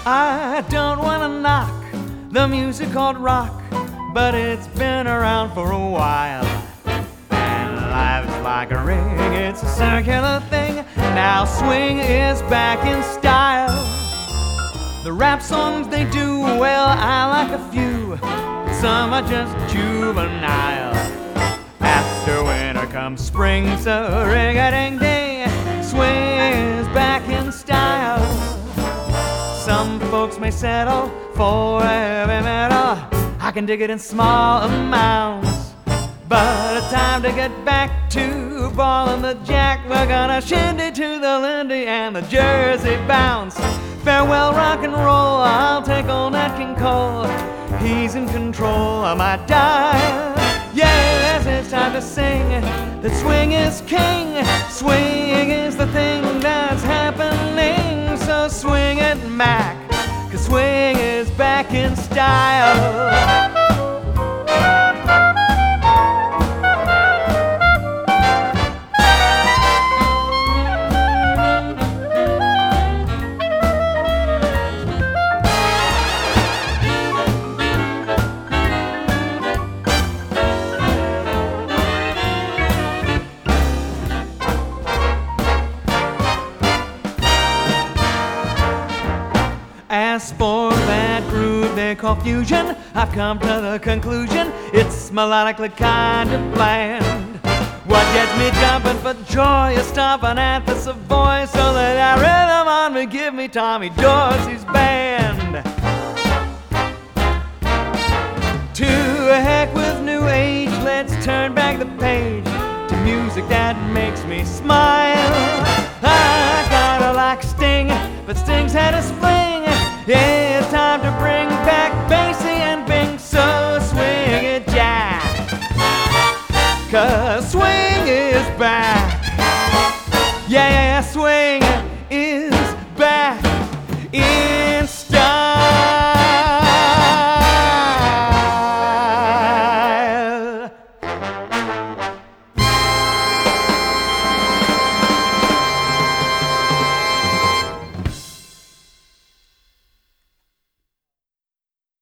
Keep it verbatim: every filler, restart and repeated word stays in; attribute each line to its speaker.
Speaker 1: I don't wanna knock the music called rock, but it's been around for a while. And life's like a ring, it's a circular thing. Now swing is back in style. The rap songs they do, well, I like a few, but some are just juvenile. After winter comes spring, so ring-a-ding-ding, swing is back in style. Some folks may settle for heavy metal, I can dig it in small amounts. But it's time to get back to ballin' the jack. We're gonna shindy to the Lindy and the Jersey bounce. Farewell rock and roll, I'll take old Nat King Cole. He's in control of my dial. Yes, it's time to sing that swing is king. Swing is the thing that's happening. So swing it back, 'cause swing is back in style. As for that groove they call fusion, I've come to the conclusion it's melodically kind of bland. What gets me jumping for joy is stomping at the Savoy. So let that rhythm on me, give me Tommy Dorsey's band. To heck with new age, let's turn back the page to music that makes me smile. I gotta like Sting, but Sting's had a fling. Yeah, it's time to bring back Basie and Bing, so swing it, Jack. 'Cause